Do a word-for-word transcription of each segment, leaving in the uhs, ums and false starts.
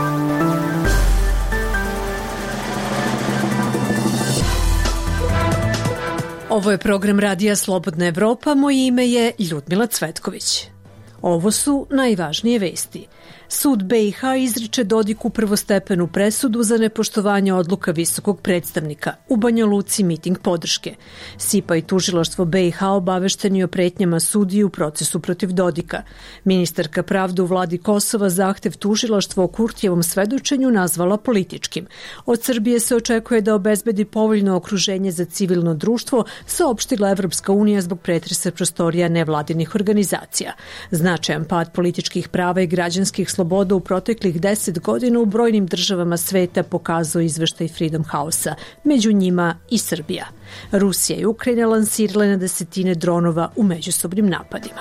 Ovo je program Radija Slobodna Evropa, moje ime je Ljudmila Cvetković. Ovo su najvažnije vesti. Sud be i ha izriče Dodiku prvostepenu presudu za nepoštovanje odluka visokog predstavnika. U Banja Luci miting podrške. S i pe a i tužilaštvo be i ha obavešteni o pretnjama sudiji u procesu protiv Dodika. Ministarka pravde u vladi Kosova zahtev tužilaštva o Kurtijevom svedočenju nazvala političkim. Od Srbije se očekuje da obezbedi povoljno okruženje za civilno društvo, saopštila Evropska unija zbog pretresa prostorija nevladinih organizacija. Značajan pad političkih prava i građanskih sloboda u proteklih deset godina u brojnim državama sveta pokazao izveštaj Freedom House-a, među njima i Srbija. Rusija i Ukrajina lansirale na desetine dronova u međusobnim napadima.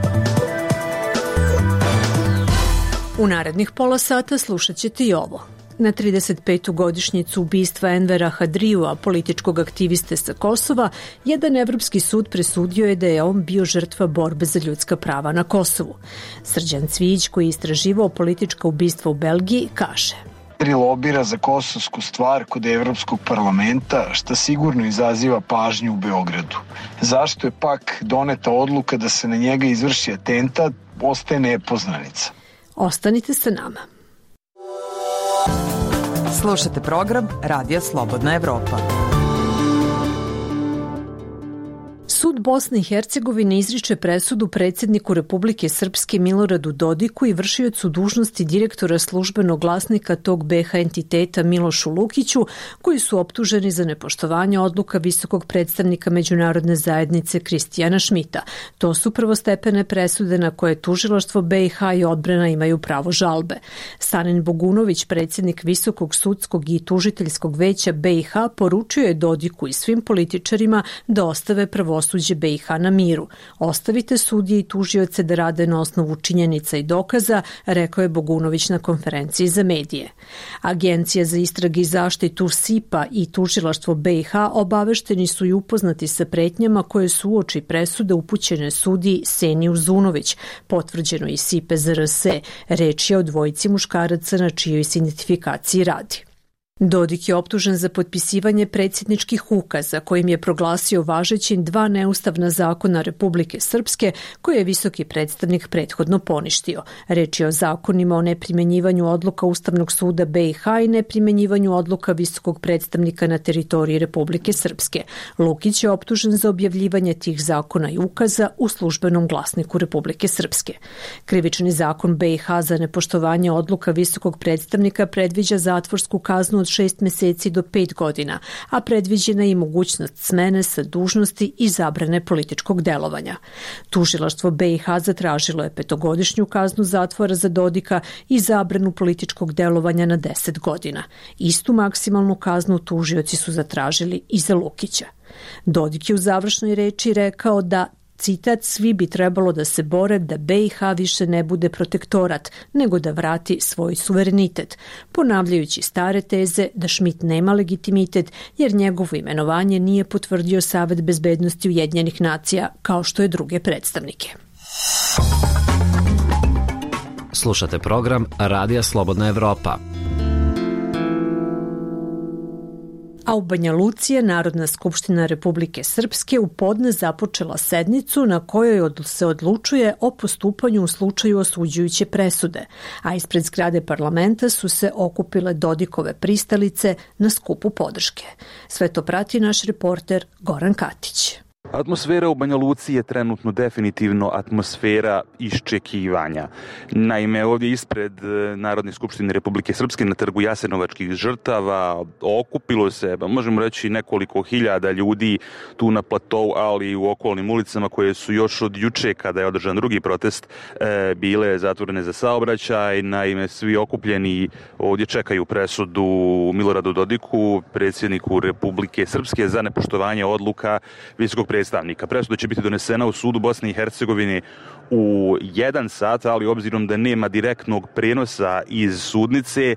U narednih pola sata slušat ćete i ovo. Na trideset petu godišnjicu ubistva Envera Hadrijua, političkog aktiviste sa Kosova, jedan evropski sud presudio je da je on bio žrtva borbe za ljudska prava na Kosovu. Srđan Cvijić, koji je istraživao politička ubistva u Belgiji, kaže: lobira za kosovsku stvar kod Evropskog parlamenta, što sigurno izaziva pažnju u Beogradu. Zašto je pak doneta odluka da se na njega izvrši atentat, ostaje nepoznanica. Ostanite sa nama. Slušate program Radija Slobodna Evropa. Sud Bosne i Hercegovine izriče presudu predsjedniku Republike Srpske Miloradu Dodiku i vršiocu dužnosti direktora službenog glasnika tog be ha entiteta Milošu Lukiću, koji su optuženi za nepoštovanje odluka visokog predstavnika međunarodne zajednice Kristijana Šmita. To su prvostepene presude na koje tužilaštvo be i ha i odbrana imaju pravo žalbe. Sanin Bogunović, predsjednik Visokog sudskog i tužiteljskog veća be i ha, poručio je Dodiku i svim političarima da ostave pravosuđe be i ha na miru. Ostavite sudije i tužioce da rade na osnovu činjenica i dokaza, rekao je Bogunović na konferenciji za medije. Agencija za istrage i zaštitu S I P a i tužilaštvo be i ha obavešteni su i upoznati sa pretnjama koje su uoči presude upućene sudiji Seni Uzunović, potvrđeno i S I P Z R S. Reč je o dvojici muškaraca na čijoj se identifikaciji radi. Dodik je optužen za potpisivanje predsjedničkih ukaza kojim je proglasio važećim dva neustavna zakona Republike Srpske koje je visoki predstavnik prethodno poništio. Reč je o zakonima o neprimenjivanju odluka Ustavnog suda be i ha i neprimenjivanju odluka visokog predstavnika na teritoriji Republike Srpske. Lukić je optužen za objavljivanje tih zakona i ukaza u službenom glasniku Republike Srpske. Krivični zakon be i ha za nepoštovanje odluka visokog predstavnika predviđa zatvorsku kaznu od šest meseci do pet godina, a predviđena je i mogućnost smene sa dužnosti i zabrane političkog delovanja. Tužilaštvo be i ha zatražilo je petogodišnju kaznu zatvora za Dodika i zabranu političkog delovanja na deset godina. Istu maksimalnu kaznu tužioci su zatražili i za Lukića. Dodik je u završnoj reči rekao da, citat, svi bi trebalo da se bore da be i ha više ne bude protektorat, nego da vrati svoj suverenitet, ponavljajući stare teze da Šmit nema legitimitet jer njegovo imenovanje nije potvrdio Savet bezbednosti Ujedinjenih nacija kao što je druge predstavnike. Slušate program Radija Slobodna Evropa. A u Banja Luci je Narodna skupština Republike Srpske u podne započela sednicu na kojoj se odlučuje o postupanju u slučaju osuđujuće presude, a ispred zgrade parlamenta su se okupile Dodikove pristalice na skupu podrške. Sve to prati naš reporter Goran Katić. Atmosfera u Banja Luci je trenutno definitivno atmosfera iščekivanja. Naime, ovdje ispred Narodne skupštine Republike Srpske na trgu Jasenovačkih žrtava okupilo se, možemo reći, nekoliko hiljada ljudi tu na platovu, ali i u okolnim ulicama koje su još od juče, kada je održan drugi protest, bile zatvorene za saobraćaj. Naime, svi okupljeni ovdje čekaju presudu Miloradu Dodiku, predsjedniku Republike Srpske, za nepoštovanje odluka visokog predstavnika. Presuda će biti donesena u sudu Bosne i Hercegovine u jedan sat, ali obzirom da nema direktnog prenosa iz sudnice,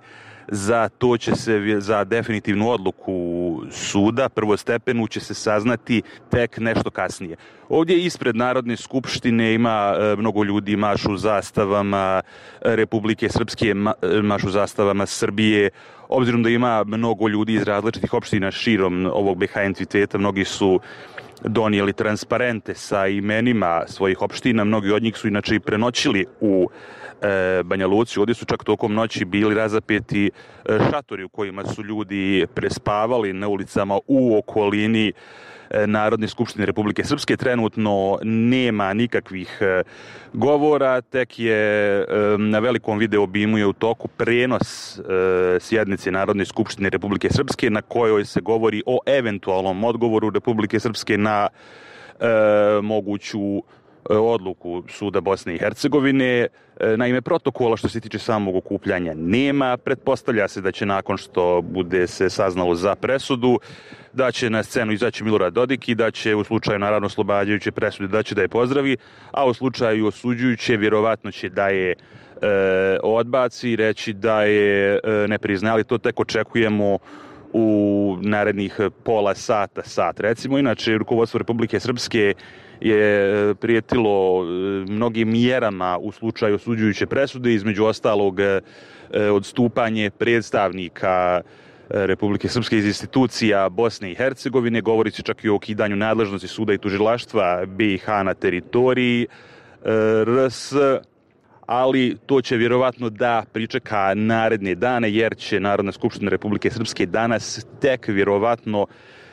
za to će se, za definitivnu odluku suda, prvostepenu, će se saznati tek nešto kasnije. Ovdje ispred Narodne skupštine ima mnogo ljudi, mašu zastavama Republike Srpske, mašu zastavama Srbije. Obzirom da ima mnogo ljudi iz različitih opština širom ovog be ha entiteta, mnogi su donijeli transparente sa imenima svojih opština, mnogi od njih su inače i prenoćili u e, Banja Luci. Ovdje su čak tokom noći bili razapeti e, šatori u kojima su ljudi prespavali na ulicama u okolini e, Narodne skupštine Republike Srpske. Trenutno nema nikakvih e, govora, tek je e, na velikom video obimu je u toku prenos e, sjednice Narodne skupštine Republike Srpske na kojoj se govori o eventualnom odgovoru Republike Srpske na e, moguću odluku suda Bosne i Hercegovine. Naime, protokola što se tiče samog okupljanja nema. Pretpostavlja se da će nakon što bude se saznalo za presudu, da će na scenu izaći Milorad Dodik i da će u slučaju naravno oslobađajuće presude da će da je pozdravi, a u slučaju osuđujuće vjerovatno će da je e, odbaci i reći da je e, ne prizna, ali to tek očekujemo u narednih pola sata, sat recimo. Inače, rukovodstvo Republike Srpske je prijetilo mnogim mjerama u slučaju osuđujuće presude, između ostalog odstupanje predstavnika Republike Srpske iz institucija Bosne i Hercegovine, govori se čak i o ukidanju nadležnosti suda i tužilaštva be i ha na teritoriji er es, ali to će vjerovatno da pričeka naredne dane, jer će Narodna skupština Republike Srpske danas tek vjerovatno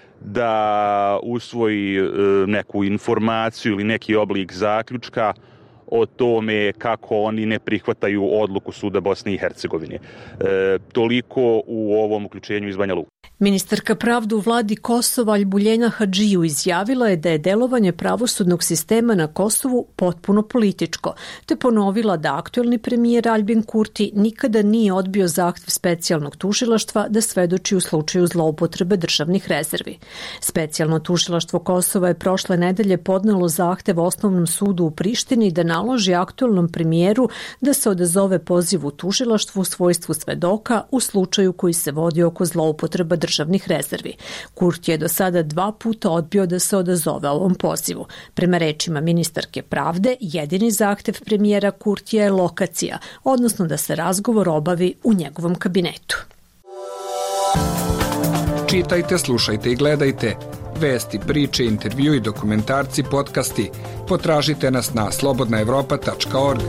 da usvoji neku informaciju ili neki oblik zaključka o tome kako oni ne prihvataju odluku suda Bosne i Hercegovine. E, toliko u ovom uključenju iz Banja Luke. Ministarka pravde u vladi Kosova Albuljena Hadžiju izjavila je da je delovanje pravosudnog sistema na Kosovu potpuno političko, te ponovila da aktuelni premijer Albin Kurti nikada nije odbio zahtjev specijalnog tužilaštva da svedoči u slučaju zloupotrebe državnih rezervi. Specijalno tužilaštvo Kosova je prošle nedelje podnelo zahtjev Osnovnom sudu u Prištini da naloži aktuelnom premijeru da se odazove pozivu tužilaštvu u svojstvu svedoka u slučaju koji se vodi oko zloupotreba državnih rezervi. Kurti je do sada dva puta odbio da se odazove ovom pozivu. Prema rečima ministarke pravde, jedini zahtjev premijera Kurtija je lokacija, odnosno da se razgovor obavi u njegovom kabinetu. Čitajte, slušajte i gledajte vesti, priče, intervju i dokumentarci, podcasti. Potražite nas na slobodna evropa tačka org.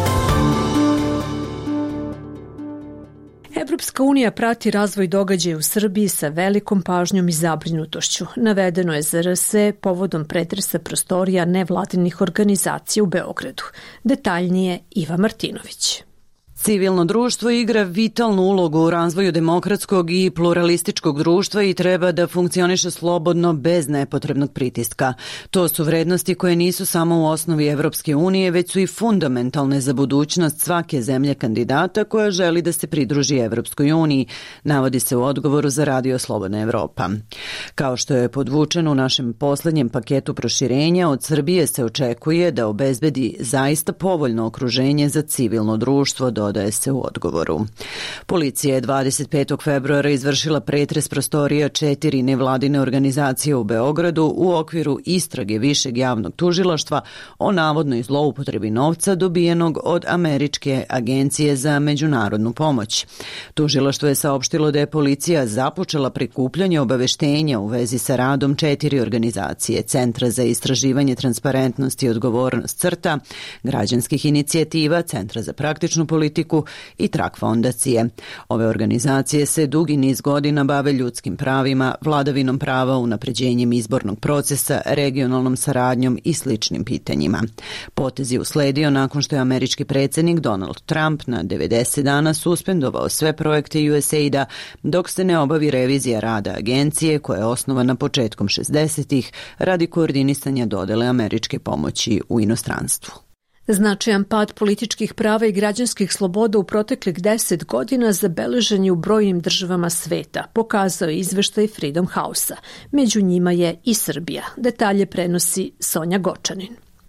Evropska unija prati razvoj događaja u Srbiji sa velikom pažnjom i zabrinutošću. Navedeno je za er es povodom pretresa prostorija nevladinih organizacija u Beogradu. Detaljnije Iva Martinović. Civilno društvo igra vitalnu ulogu u razvoju demokratskog i pluralističkog društva i treba da funkcioniše slobodno bez nepotrebnog pritiska. To su vrednosti koje nisu samo u osnovi Evropske unije, već su i fundamentalne za budućnost svake zemlje kandidata koja želi da se pridruži Evropskoj uniji, navodi se u odgovoru za Radio Slobodna Evropa. Kao što je podvučeno u našem poslednjem paketu proširenja, od Srbije se očekuje da obezbedi zaista povoljno okruženje za civilno društvo, dodaje se u odgovoru. Policija je dvadeset petog februara izvršila pretres prostorija četiri nevladine organizacije u Beogradu u okviru istrage Višeg javnog tužilaštva o navodnoj zloupotrebi novca dobijenog od Američke agencije za međunarodnu pomoć. Tužilaštvo je saopštilo da je policija započela prikupljanje obaveštenja u vezi sa radom četiri organizacije: Centra za istraživanje transparentnosti i odgovornost CRTA, građanskih inicijativa, Centra za praktičnu politiku i Trak fondacije. Ove organizacije se dugi niz godina bave ljudskim pravima, vladavinom prava, unapređenjem izbornog procesa, regionalnom saradnjom i sličnim pitanjima. Potez je usledio nakon što je američki predsjednik Donald Trump na devedeset dana suspendovao sve projekte U S A I D-a dok se ne obavi revizija rada agencije koja je osnovana početkom šezdesetih radi koordinisanja dodele američke pomoći u inostranstvu. Značajan pad političkih prava i građanskih sloboda u proteklih deset godina zabeležen je u brojnim državama sveta, pokazao je izveštaj Freedom House-a. Među njima je i Srbija. Detalje prenosi Sonja Gočanin.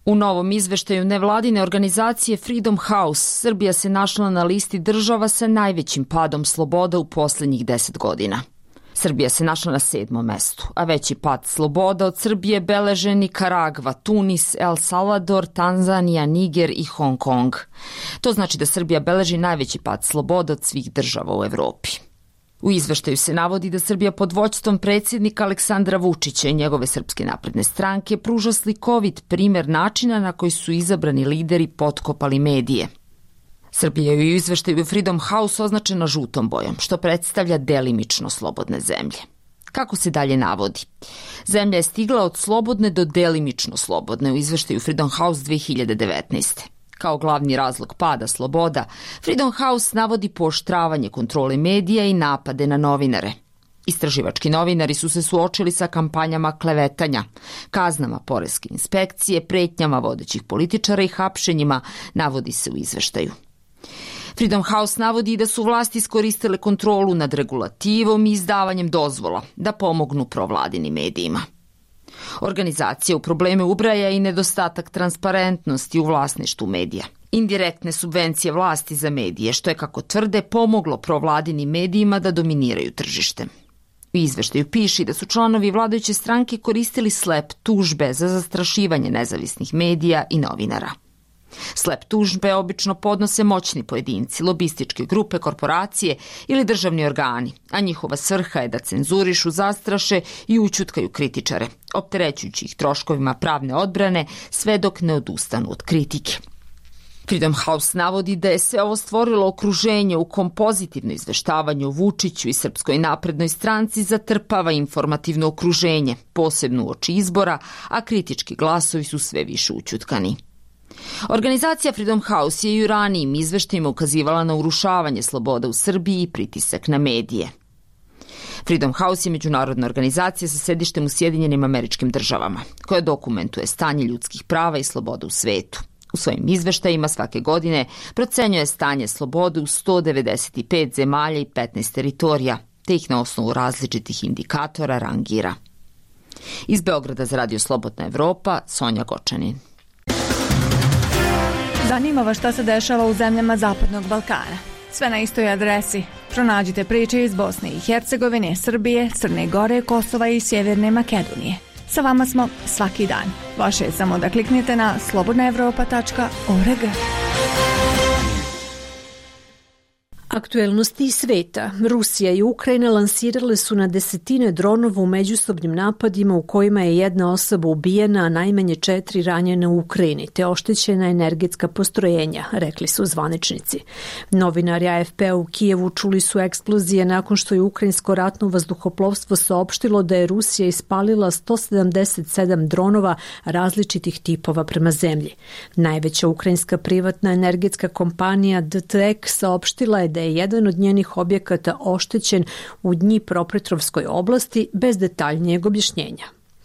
U novom izveštaju nevladine organizacije Freedom House, Srbija se našla na listi država sa najvećim padom sloboda u poslednjih deset godina. Srbija se našla na sedmom mestu, a veći pad sloboda od Srbije beleže Nikaragva, Tunis, El Salvador, Tanzanija, Niger i Hong Kong. To znači da Srbija beleži najveći pad sloboda od svih država u Evropi. U izveštaju se navodi da Srbija pod vođstvom predsjednika Aleksandra Vučića i njegove Srpske napredne stranke pruža slikovit primer načina na koji su izabrani lideri potkopali medije. Srbija je u izveštaju Freedom House označena žutom bojom, što predstavlja delimično slobodne zemlje. Kako se dalje navodi? Zemlja je stigla od slobodne do delimično slobodne u izveštaju Freedom House dve hiljade devetnaeste. Kao glavni razlog pada sloboda, Freedom House navodi pooštravanje kontrole medija i napade na novinare. Istraživački novinari su se suočili sa kampanjama klevetanja, kaznama poreske inspekcije, pretnjama vodećih političara i hapšenjima, navodi se u izveštaju. Freedom House navodi da su vlasti iskoristile kontrolu nad regulativom i izdavanjem dozvola da pomognu provladinim medijima. Organizacija u probleme ubraja i nedostatak transparentnosti u vlasništvu medija. Indirektne subvencije vlasti za medije, što je, kako tvrde, pomoglo provladinim medijima da dominiraju tržište. U izveštaju piše da su članovi vladajuće stranke koristili slep tužbe za zastrašivanje nezavisnih medija i novinara. Slep tužbe obično podnose moćni pojedinci, lobističke grupe, korporacije ili državni organi, a njihova svrha je da cenzurišu, zastraše i ućutkaju kritičare, opterećujući ih troškovima pravne odbrane sve dok ne odustanu od kritike. Freedom House navodi da je sve ovo stvorilo okruženje u kom pozitivno izveštavanje o Vučiću i Srpskoj naprednoj stranci zatrpava informativno okruženje, posebno uoči izbora, a kritički glasovi su sve više ućutkani. Organizacija Freedom House je i u ranijim izveštajima ukazivala na urušavanje sloboda u Srbiji i pritisak na medije. Freedom House je međunarodna organizacija sa sedištem u Sjedinjenim Američkim Državama, koja dokumentuje stanje ljudskih prava i sloboda u svetu. U svojim izveštajima svake godine procenjuje stanje slobode u sto devedeset pet zemalja i petnaest teritorija, te ih na osnovu različitih indikatora rangira. Iz Beograda za Radio Slobodna Evropa, Sonja Gočanin. Zanima vas šta se dešava u zemljama Zapadnog Balkana. Sve na istoj adresi. Pronađite priče iz Bosne i Hercegovine, Srbije, Crne Gore, Kosova i Sjeverne Makedonije. Sa vama smo svaki dan. Vaše je samo da kliknete na slobodna evropa tačka org. Aktuelnosti iz sveta. Rusija i Ukrajina lansirale su na desetine dronova u međusobnim napadima u kojima je jedna osoba ubijena, a najmanje četiri ranjene u Ukrajini, te oštećena energetska postrojenja, rekli su zvaničnici. Novinari A F P-a u Kijevu čuli su eksplozije nakon što je ukrajinsko ratno vazduhoplovstvo saopštilo da je Rusija ispalila sto sedamdeset sedam dronova različitih tipova prema zemlji. Najveća ukrajinska privatna energetska kompanija D T E K saopštila je da je jedan od njenih objekata oštećen u Dnjipropetrovskoj oblasti bez detaljnijeg objašnjenja.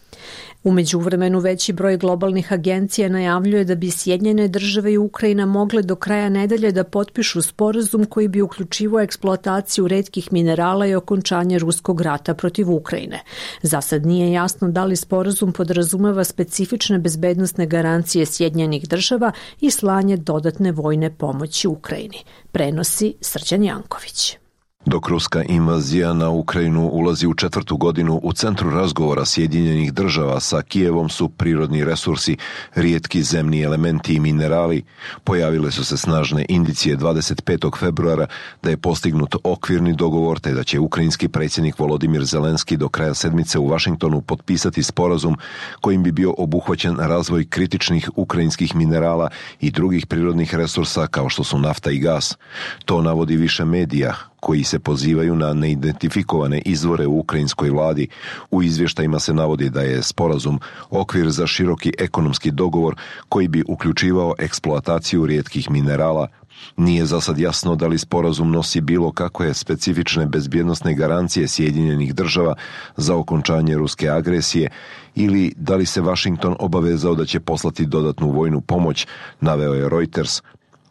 U međuvremenu veći broj globalnih agencija najavljuje da bi Sjedinjene države i Ukrajina mogle do kraja nedelje da potpišu sporazum koji bi uključivao eksploataciju retkih minerala i okončanje ruskog rata protiv Ukrajine. Za sad nije jasno da li sporazum podrazumeva specifične bezbednosne garancije Sjedinjenih država i slanje dodatne vojne pomoći Ukrajini. Prenosi Srđan Janković. Dok ruska invazija na Ukrajinu ulazi u četvrtu godinu, u centru razgovora Sjedinjenih država sa Kijevom su prirodni resursi, rijetki zemni elementi i minerali. Pojavile su se snažne indicije dvadeset petog februara da je postignut okvirni dogovor te da će ukrajinski predsjednik Volodimir Zelenski do kraja sedmice u Vašingtonu potpisati sporazum kojim bi bio obuhvaćen razvoj kritičnih ukrajinskih minerala i drugih prirodnih resursa kao što su nafta i gas. To navodi više medija koji se pozivaju na neidentifikovane izvore u ukrajinskoj vladi. U izvještajima se navodi da je sporazum okvir za široki ekonomski dogovor koji bi uključivao eksploataciju rijetkih minerala. Nije za sad jasno da li sporazum nosi bilo kakve specifične bezbjednosne garancije Sjedinjenih država za okončanje ruske agresije ili da li se Washington obavezao da će poslati dodatnu vojnu pomoć, naveo je Reuters.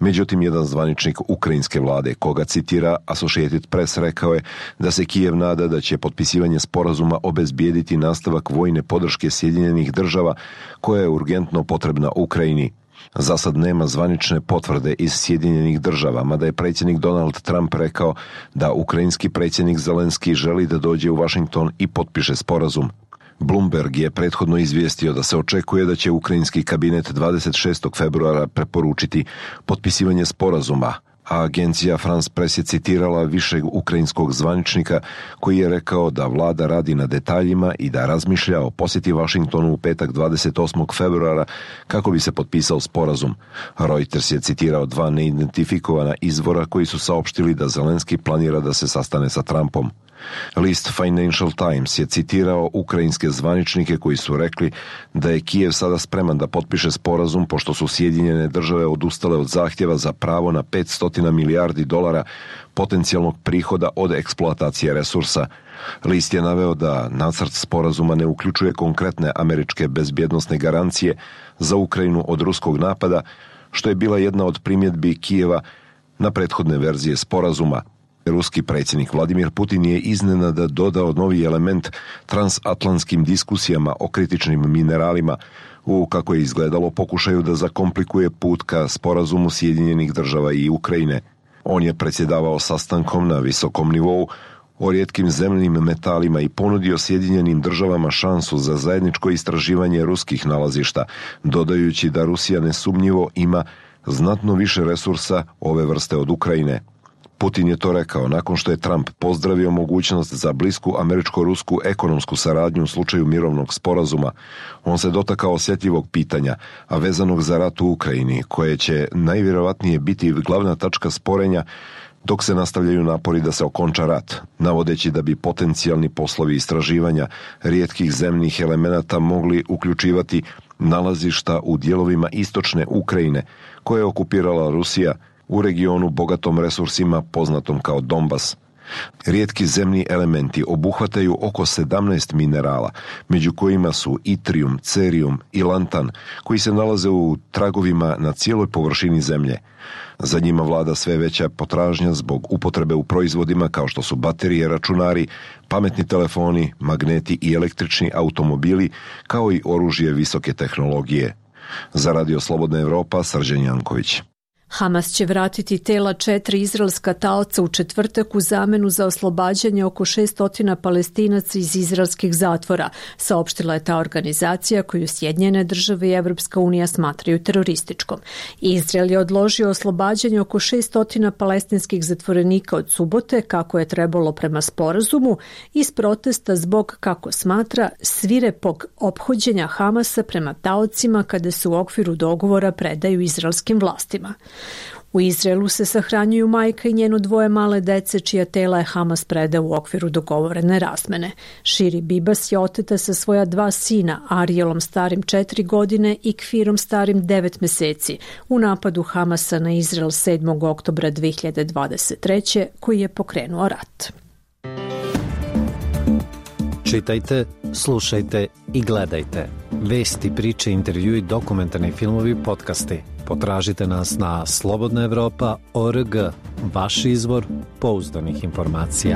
Međutim, jedan zvaničnik ukrajinske vlade, koga citira Associated Press, rekao je da se Kijev nada da će potpisivanje sporazuma obezbijediti nastavak vojne podrške Sjedinjenih država koja je urgentno potrebna Ukrajini. Za sad nema zvanične potvrde iz Sjedinjenih država, mada je predsjednik Donald Trump rekao da ukrajinski predsjednik Zelenski želi da dođe u Washington i potpiše sporazum. Bloomberg je prethodno izvijestio da se očekuje da će ukrajinski kabinet dvadeset šestog februara preporučiti potpisivanje sporazuma, a agencija France Press je citirala višeg ukrajinskog zvaničnika koji je rekao da vlada radi na detaljima i da razmišlja o posjeti Washingtonu u petak dvadeset osmog februara kako bi se potpisao sporazum. Reuters je citirao dva neidentifikovana izvora koji su saopštili da Zelenski planira da se sastane sa Trumpom. List Financial Times je citirao ukrajinske zvaničnike koji su rekli da je Kijev sada spreman da potpiše sporazum pošto su Sjedinjene države odustale od zahtjeva za pravo na petsto milijardi dolara potencijalnog prihoda od eksploatacije resursa. List je naveo da nacrt sporazuma ne uključuje konkretne američke bezbjednosne garancije za Ukrajinu od ruskog napada, što je bila jedna od primjedbi Kijeva na prethodne verzije sporazuma. Ruski predsjednik Vladimir Putin je iznenada dodao novi element transatlantskim diskusijama o kritičnim mineralima u, kako je izgledalo, pokušaju da zakomplikuje put ka sporazumu Sjedinjenih država i Ukrajine. On je predsjedavao sastankom na visokom nivou o rijetkim zemljinim metalima i ponudio Sjedinjenim državama šansu za zajedničko istraživanje ruskih nalazišta, dodajući da Rusija nesumnjivo ima znatno više resursa ove vrste od Ukrajine. Putin je to rekao nakon što je Trump pozdravio mogućnost za blisku američko-rusku ekonomsku saradnju u slučaju mirovnog sporazuma. On se dotakao osjetljivog pitanja, a vezanog za rat u Ukrajini, koje će najvjerojatnije biti glavna tačka sporenja dok se nastavljaju napori da se okonča rat, navodeći da bi potencijalni poslovi istraživanja rijetkih zemnih elemenata mogli uključivati nalazišta u dijelovima istočne Ukrajine, koje je okupirala Rusija, u regionu bogatom resursima poznatom kao Donbas. Rijetki zemni elementi obuhvataju oko sedamnaest minerala, među kojima su itrijum, cerijum i lantan, koji se nalaze u tragovima na cijeloj površini zemlje. Za njima vlada sve veća potražnja zbog upotrebe u proizvodima kao što su baterije, računari, pametni telefoni, magneti i električni automobili, kao i oružje visoke tehnologije. Za Radio Slobodna Evropa, Srđan Janković. Hamas će vratiti tela četiri izraelska taoca u četvrtak u zamenu za oslobađanje oko šestotina Palestinaca iz izraelskih zatvora, saopštila je ta organizacija koju Sjedinjene države i Evropska unija smatraju terorističkom. Izrael je odložio oslobađanje oko šestotina palestinskih zatvorenika od subote, kako je trebalo prema sporazumu, iz protesta zbog, kako smatra, svirepog ophođenja Hamasa prema taocima kada se u okviru dogovora predaju izraelskim vlastima. U Izraelu se sahranjuju majka i njeno dvoje male dece, čija tela je Hamas predao u okviru dogovorene razmene. Širi Bibas je oteta sa svoja dva sina, Arielom starim četiri godine i Kfirom starim devet meseci, u napadu Hamasa na Izrael sedmog oktobra dve hiljade dvadeset treće koji je pokrenuo rat. Čitajte, slušajte i gledajte. Vesti, priče, intervjui, dokumentarni filmovi, podcasti. Potražite nas na slobodna evropa tačka org, vaš izvor pouzdanih informacija.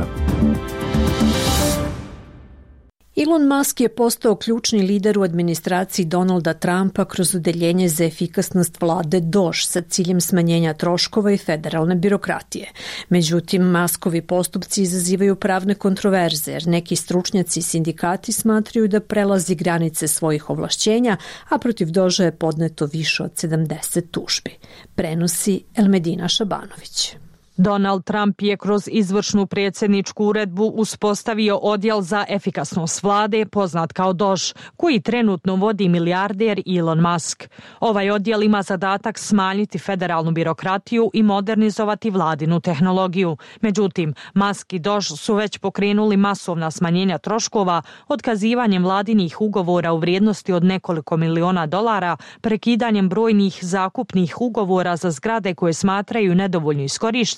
Elon Musk je postao ključni lider u administraciji Donalda Trumpa kroz udeljenje za efikasnost vlade D O Š sa ciljem smanjenja troškova i federalne birokratije. Međutim, Muskovi postupci izazivaju pravne kontroverze, jer neki stručnjaci i sindikati smatraju da prelazi granice svojih ovlašćenja, a protiv D O Ž-a je podneto više od sedamdeset tužbi. Prenosi Elmedina Šabanović. Donald Trump je kroz izvršnu predsjedničku uredbu uspostavio odjel za efikasnost vlade, poznat kao D O Ž, koji trenutno vodi milijarder Elon Musk. Ovaj odjel ima zadatak smanjiti federalnu birokratiju i modernizovati vladinu tehnologiju. Međutim, Musk i D O Ž su već pokrenuli masovna smanjenja troškova otkazivanjem vladinih ugovora u vrijednosti od nekoliko miliona dolara, prekidanjem brojnih zakupnih ugovora za zgrade koje smatraju nedovoljno iskorištene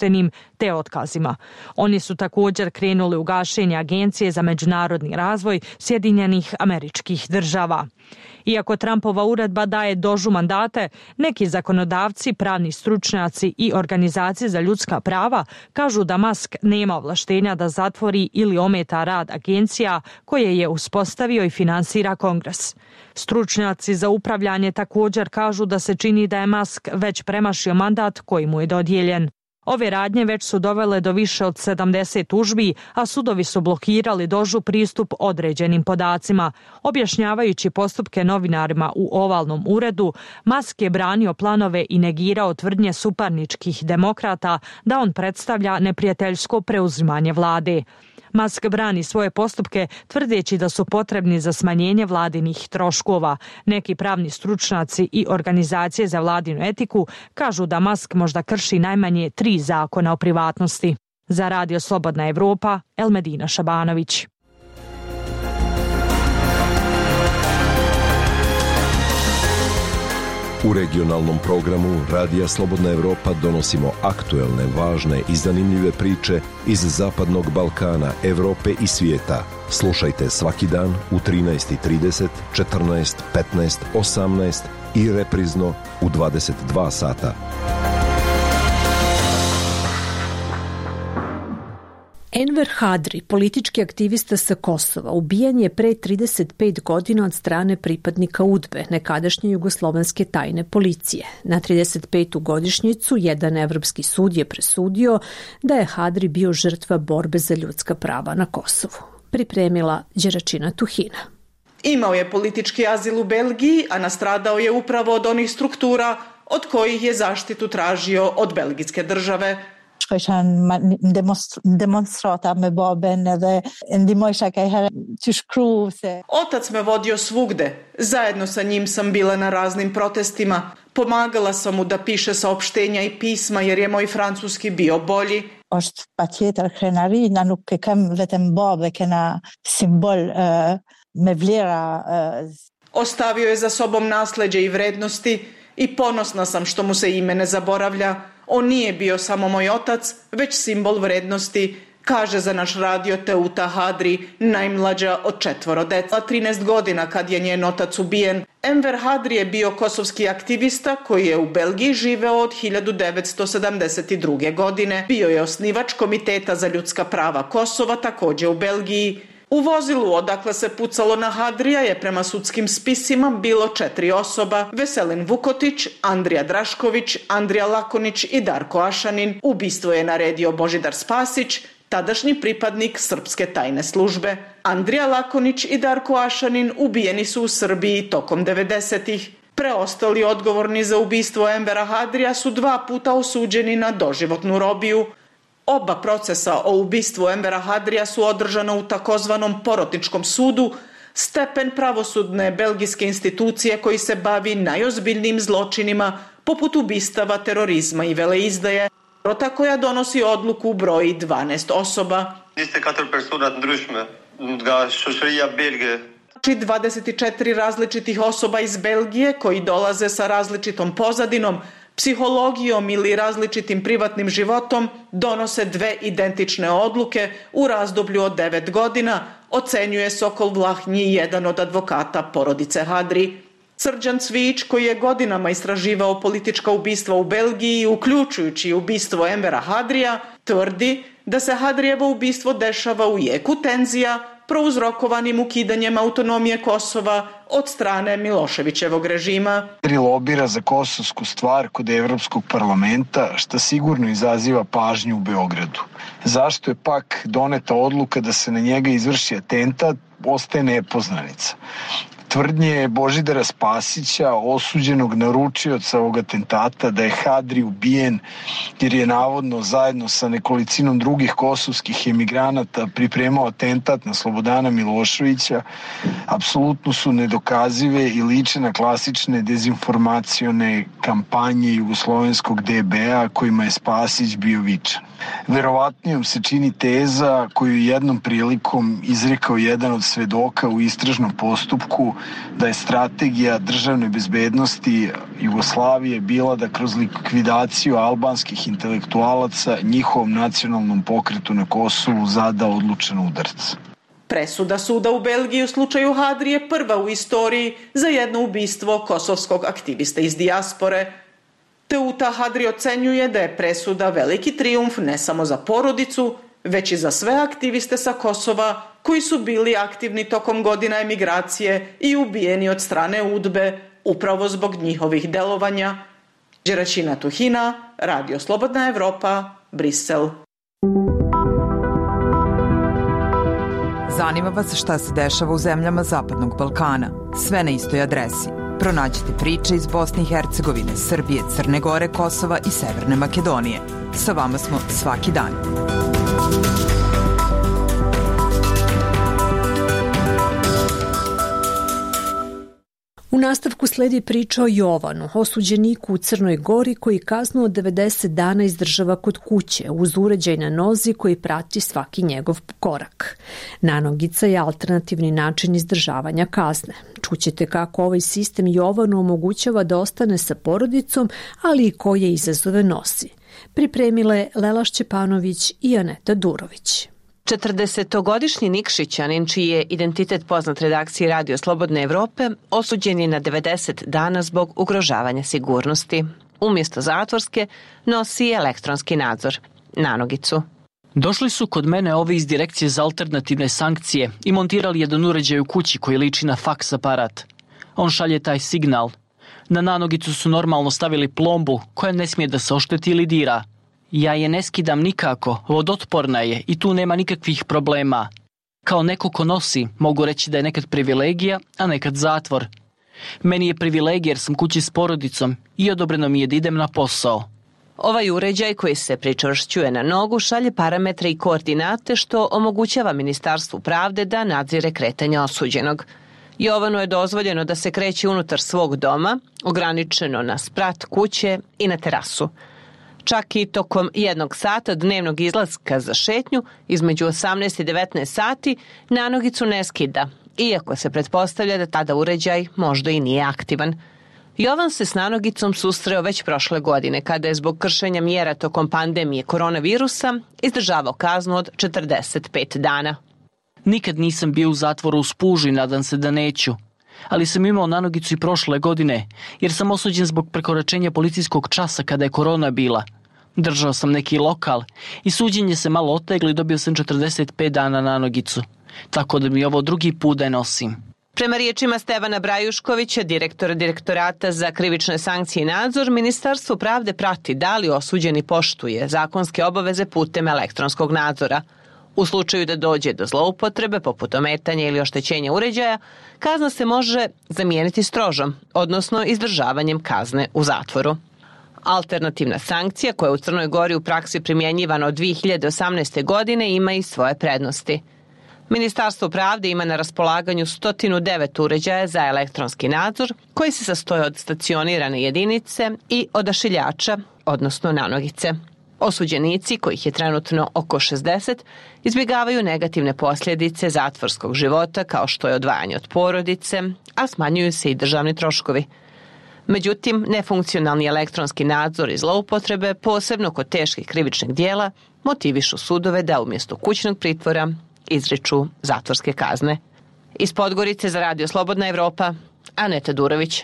otpuštenim te otkazima. Oni su također krenuli u gašenje Agencije za međunarodni razvoj Sjedinjenih Američkih Država. Iako Trumpova uredba daje dožu mandate, neki zakonodavci, pravni stručnjaci i organizacije za ljudska prava kažu da Musk nema ovlaštenja da zatvori ili ometa rad agencija koje je uspostavio i finansira Kongres. Stručnjaci za upravljanje također kažu da se čini da je Musk već premašio mandat koji mu je dodijeljen. Ove radnje već su dovele do više od sedamdeset tužbi, a sudovi su blokirali dožu pristup određenim podacima. Objašnjavajući postupke novinarima u ovalnom uredu, Musk je branio planove i negirao tvrdnje suparničkih demokrata da on predstavlja neprijateljsko preuzimanje vlade. Musk brani svoje postupke tvrdeći da su potrebni za smanjenje vladinih troškova. Neki pravni stručnjaci i organizacije za vladinu etiku kažu da Musk možda krši najmanje tri zakona o privatnosti. Za Radio Slobodna Evropa, Elmedina Šabanović. U regionalnom programu Radija Slobodna Evropa donosimo aktuelne, važne i zanimljive priče iz Zapadnog Balkana, Evrope i svijeta. Slušajte svaki dan u trinaest i trideset, četrnaest, petnaest, osamnaest i reprizno u dvadeset dva sata. Enver Hadri, politički aktivista sa Kosova, ubijen je pre trideset pet godina od strane pripadnika UDBE, nekadašnje jugoslovenske tajne policije. Na trideset petu godišnjicu jedan evropski sud je presudio da je Hadri bio žrtva borbe za ljudska prava na Kosovu. Pripremila Đeračina Tuhina. Imao je politički azil u Belgiji, a nastradao je upravo od onih struktura od kojih je zaštitu tražio od belgijske države. Otac me vodio svugde. Zajedno sa njim sam bila na raznim protestima. Pomagala sam mu da piše saopštenja i pisma jer je moj francuski bio bolji. Ostavio je za sobom nasleđe i vrednosti i ponosna sam što mu se ime ne zaboravlja. On nije bio samo moj otac, već simbol vrednosti, kaže za naš radio Teuta Hadri, najmlađa od četvoro deca. trinaest godina kad je njen otac ubijen. Enver Hadri je bio kosovski aktivista koji je u Belgiji živeo od hiljadu devetsto sedamdeset druge. godine. Bio je osnivač Komiteta za ljudska prava Kosova, također u Belgiji. U vozilu odakle se pucalo na Hadrija je prema sudskim spisima bilo četiri osoba: Veselin Vukotić, Andrija Drašković, Andrija Lakonić i Darko Ašanin. Ubistvo je naredio Božidar Spasić, tadašnji pripadnik srpske tajne službe. Andrija Lakonić i Darko Ašanin ubijeni su u Srbiji tokom devedesetih. Preostali odgovorni za ubistvo Envera Hadrija su dva puta osuđeni na doživotnu robiju. Oba procesa o ubistvu Envera Hadrija su održana u takozvanom porotničkom sudu, stepen pravosudne belgijske institucije koji se bavi najozbiljnijim zločinima poput ubistava, terorizma i veleizdaje. Rota koja donosi odluku broji dvanaest osoba. dvadeset četiri različitih osoba iz Belgije koji dolaze sa različitom pozadinom, psihologijom ili različitim privatnim životom donose dve identične odluke u razdoblju od devet godina, ocenjuje Sokol Vlahnji, jedan od advokata porodice Hadri. Srđan Cvijić, koji je godinama istraživao politička ubistva u Belgiji, uključujući ubistvo Envera Hadrija, tvrdi da se Hadrijevo ubistvo dešava u jeku tenzija prouzrokovanim ukidanjem autonomije Kosova od strane Miloševićevog režima. Lobira za kosovsku stvar kod Evropskog parlamenta, što sigurno izaziva pažnju u Beogradu. Zašto je pak doneta odluka da se na njega izvrši atentat, ostaje nepoznanica. Tvrdnje Božidara Spasića, osuđenog naručioca ovog atentata, da je Hadri ubijen jer je navodno zajedno sa nekolicinom drugih kosovskih emigranata pripremao atentat na Slobodana Miloševića, apsolutno su nedokazive i liče na klasične dezinformacione kampanje jugoslovenskog D B-a kojima je Spasić bio vičan. Verovatnijom se čini teza koju jednom prilikom izrekao jedan od svedoka u istražnom postupku, da je strategija državne bezbednosti Jugoslavije bila da kroz likvidaciju albanskih intelektualaca njihovom nacionalnom pokretu na Kosovu zada odlučan udarac. Presuda suda u Belgiji u slučaju Hadri je prva u istoriji za jedno ubistvo kosovskog aktivista iz dijaspore. Teuta Hadri ocenjuje da je presuda veliki trijumf ne samo za porodicu, već i za sve aktiviste sa Kosova koji su bili aktivni tokom godina emigracije i ubijeni od strane UDBE upravo zbog njihovih delovanja. Đeraćina Tuhina, Radio Slobodna Evropa, Brisel. Zanima vas šta se dešava u zemljama Zapadnog Balkana. Sve na istoj adresi. Pronađite priče iz Bosne i Hercegovine, Srbije, Crne Gore, Kosova i Severne Makedonije. Sa vama smo svaki dan. U nastavku sledi priča o Jovanu, osuđeniku u Crnoj Gori koji kaznu od devedeset dana izdržava kod kuće uz uređaj na nozi koji prati svaki njegov korak. Nanogica je alternativni način izdržavanja kazne. Čućete kako ovaj sistem Jovanu omogućava da ostane sa porodicom, ali i koje izazove nosi. Pripremile Lela Šćepanović i Aneta Durović. četrdesetogodišnji Nikšićanin, čiji je identitet poznat redakciji Radio Slobodne Evrope, osuđen je na devedeset dana zbog ugrožavanja sigurnosti. Umjesto zatvorske nosi elektronski nadzor, nanogicu. Došli su kod mene ovi iz Direkcije za alternativne sankcije i montirali jedan uređaj u kući koji liči na faks aparat. On šalje taj signal. Na nanogicu su normalno stavili plombu koja ne smije da se ošteti ili dira. Ja je ne skidam nikako, vodotporna je i tu nema nikakvih problema. Kao neko ko nosi, mogu reći da je nekad privilegija, a nekad zatvor. Meni je privilegija jer sam kući s porodicom i odobreno mi je da idem na posao. Ovaj uređaj koji se pričvršćuje na nogu šalje parametre i koordinate što omogućava Ministarstvu pravde da nadzire kretanje osuđenog. Jovanu je dozvoljeno da se kreće unutar svog doma, ograničeno na sprat kuće i na terasu. Čak i tokom jednog sata dnevnog izlaska za šetnju, između osamnaest i devetnaest sati, nanogicu ne skida, iako se pretpostavlja da tada uređaj možda i nije aktivan. Jovan se s nanogicom susreo već prošle godine, kada je zbog kršenja mjera tokom pandemije koronavirusa izdržavao kaznu od četrdeset pet dana. Nikad nisam bio u zatvoru u Spužu i nadam se da neću. Ali sam imao nanogicu i prošle godine, jer sam osuđen zbog prekoračenja policijskog časa kada je korona bila. Držao sam neki lokal i suđenje se malo oteglo i dobio sam četrdeset pet dana nanogicu. Tako da mi ovo drugi put da je nosim. Prema riječima Stevana Brajuškovića, direktora Direktorata za krivične sankcije i nadzor, Ministarstvo pravde prati da li osuđeni poštuje zakonske obaveze putem elektronskog nadzora. U slučaju da dođe do zloupotrebe, poput ometanja ili oštećenja uređaja, kazna se može zamijeniti strožom, odnosno izdržavanjem kazne u zatvoru. Alternativna sankcija, koja je u Crnoj Gori u praksi primjenjivana od dve hiljade osamnaeste. godine, ima i svoje prednosti. Ministarstvo pravde ima na raspolaganju sto devet uređaja za elektronski nadzor, koji se sastoje od stacionirane jedinice i odašiljača, odnosno nanogice. Osuđenici, kojih je trenutno oko šezdeset, izbjegavaju negativne posljedice zatvorskog života kao što je odvajanje od porodice, a smanjuju se i državni troškovi. Međutim, nefunkcionalni elektronski nadzor i zloupotrebe, posebno kod teških krivičnih dijela, motivišu sudove da umjesto kućnog pritvora izriču zatvorske kazne. Iz Podgorice za Radio Slobodna Evropa, Aneta Durović.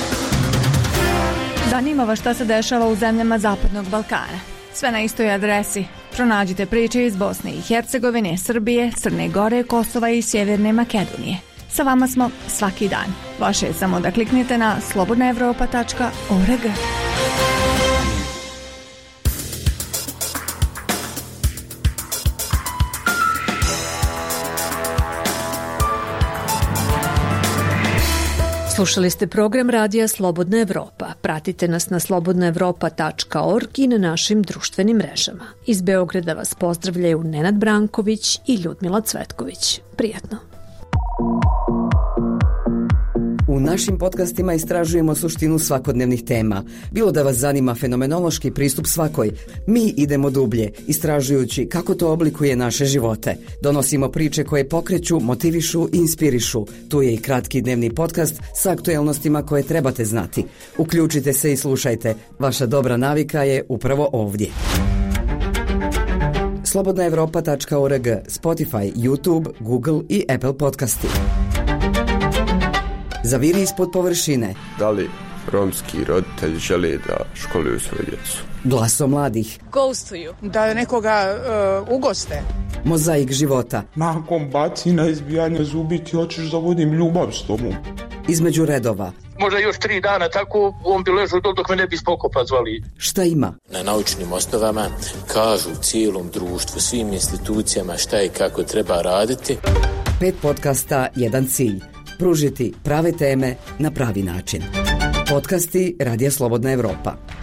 Zanima vas šta se dešava u zemljama Zapadnog Balkana. Sve na istoj adresi. Pronađite priče iz Bosne i Hercegovine, Srbije, Crne Gore, Kosova i Sjeverne Makedonije. Sa vama smo svaki dan. Vaše je samo da kliknete na slobodna evropa tačka org. Slušali ste program Radija Slobodna Evropa. Pratite nas na slobodna evropa tačka org i na našim društvenim mrežama. Iz Beograda vas pozdravljaju Nenad Branković i Ljudmila Cvetković. Prijatno. U U našim podcastima istražujemo suštinu svakodnevnih tema. Bilo da vas zanima fenomenološki pristup svakoj, mi idemo dublje, istražujući kako to oblikuje naše živote. Donosimo priče koje pokreću, motivišu i inspirišu. Tu je i kratki dnevni podcast sa aktuelnostima koje trebate znati. Uključite se i slušajte. Vaša dobra navika je upravo ovdje. slobodna evropa tačka org, Spotify, YouTube, Google i Apple podcasti. Zaviri ispod površine. Da li romski roditelji žele da školuju svoju djecu? Glaso mladih. Ghostuju. Da nekoga uh, ugoste. Mozaik života. Nakon bacina, izbijanja zubi ti hoćeš da vodim ljubav s tobom. Između redova. Možda još tri dana tako on bi ležao dol dok me ne bi spokopa zvali. Šta ima? Na naučnim osnovama kažu cijelom društvu, svim institucijama šta i kako treba raditi. Pet podcasta, jedan cilj. Pružiti prave teme na pravi način. Podcasti Radija Slobodna Evropa.